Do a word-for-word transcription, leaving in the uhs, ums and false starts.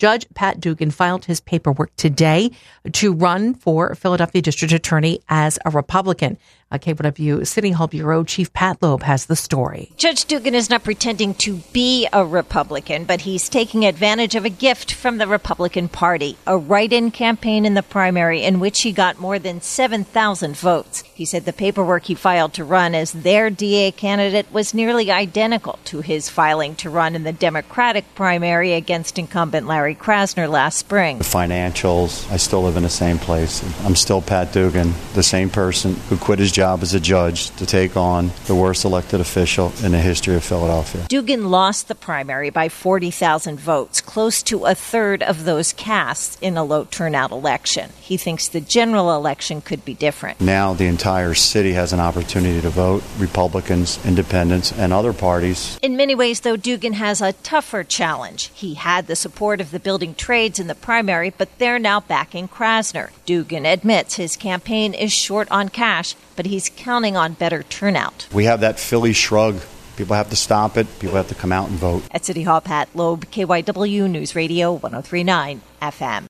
Judge Pat Dugan filed his paperwork today to run for Philadelphia District Attorney as a Republican. Uh, K W W City Hall Bureau Chief Pat Loeb has the story. Judge Dugan is not pretending to be a Republican, but he's taking advantage of a gift from the Republican Party, a write-in campaign in the primary in which he got more than seven thousand votes. He said the paperwork he filed to run as their D A candidate was nearly identical to his filing to run in the Democratic primary against incumbent Larry Krasner last spring. The financials, I still live in the same place. I'm still Pat Dugan, the same person who quit his job as a judge to take on the worst elected official in the history of Philadelphia. Dugan lost the primary by forty thousand votes, close to a third of those cast in a low turnout election. He thinks the general election could be different. Now the entire city has an opportunity to vote, Republicans, independents, and other parties. In many ways, though, Dugan has a tougher challenge. He had the support of the building trades in the primary, but they're now backing Krasner. Dugan admits his campaign is short on cash, but he's counting on better turnout. We have that Philly shrug. People have to stop it. People have to come out and vote. At City Hall, Pat Loeb, K Y W News Radio one oh three point nine F M.